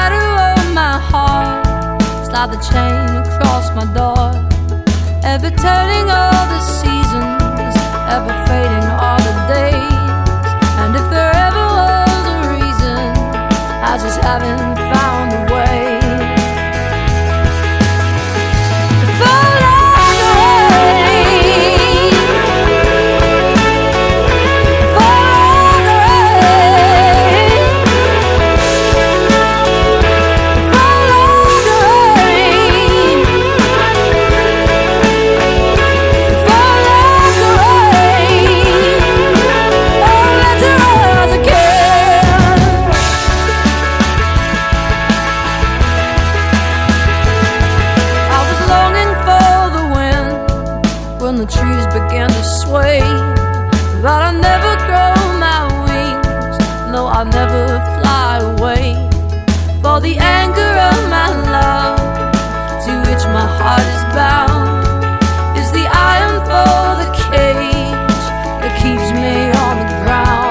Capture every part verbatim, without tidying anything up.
shadow of my heart, slide the chain across my door. Ever turning all the seasons, ever fading all the days. And if there ever was a reason, I just haven't found a way. When the trees began to sway, but I never grow my wings, no, I'll never fly away. For the anchor of my love, to which my heart is bound, is the iron for the cage that keeps me on the ground.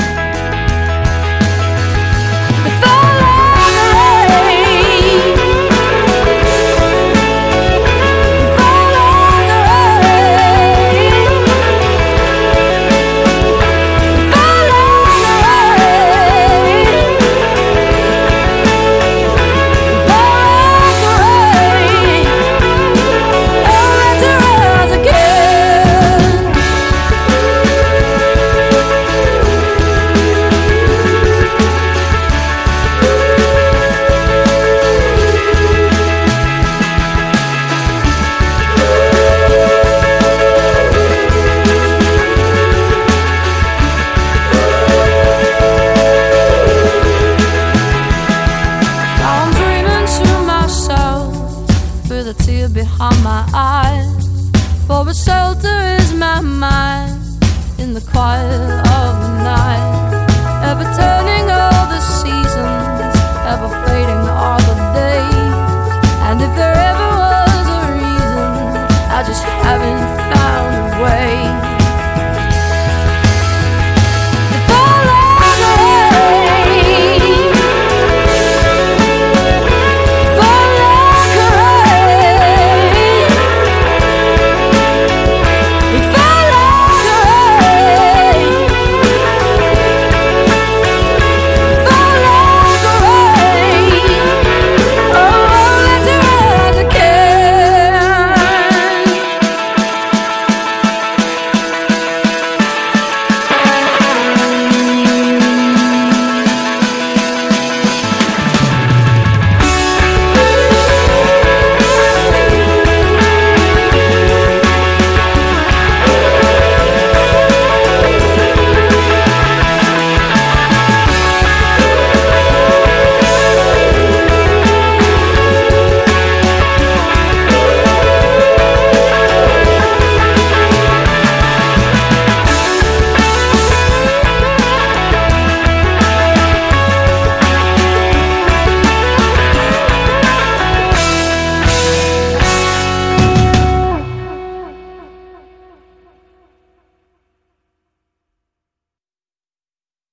A tear behind my eyes, for a shelter is my mind in the quiet of the night. Ever turning all the seasons, ever